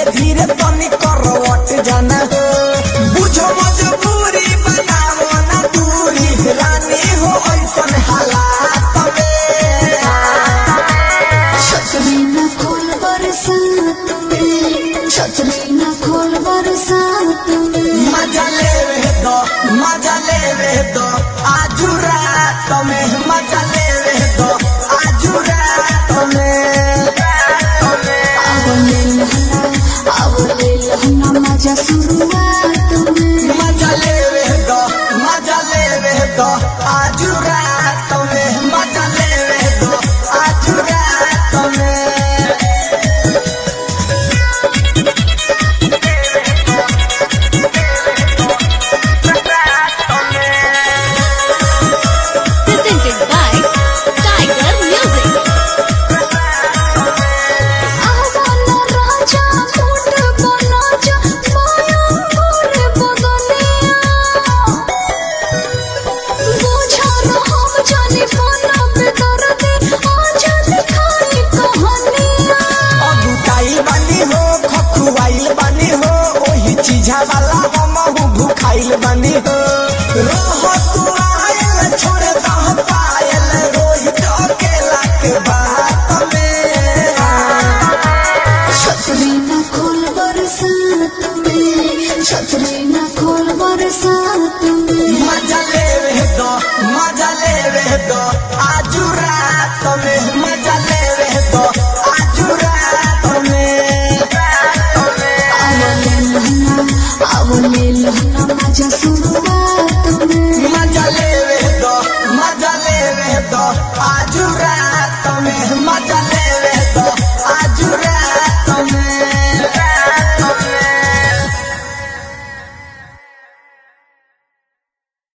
धीरे धीरे तनी करवट जाना हो बुझो मजबूरी बनावो ना दूरी रानी हो ऐसन हालात में छतरी न खोल बरसात में छतरी न खोल बरसात में मजा ले दो आजू रात में मजा ले दो आजू रात में आवले लहना मजा शुरुआत में मजा ले दो आजू रात में मजा ले दो आजू रात में Presented by Tiger Music. आवाना राजा फूट बना जा माया मोर बगनिया बोझा हम जाने बना पे दर्द आजा दिखाई कहानिया अगुटाई बानी हो खखुआइल बानी हो ओही चीजा वाला हम भूखाइल बानी हो रह तू आयल छोड़ दह पायल रोहित अकेला के बात में छतरी न खोल बरसात में छतरी न खोल बरसात में मजा ले दो आजू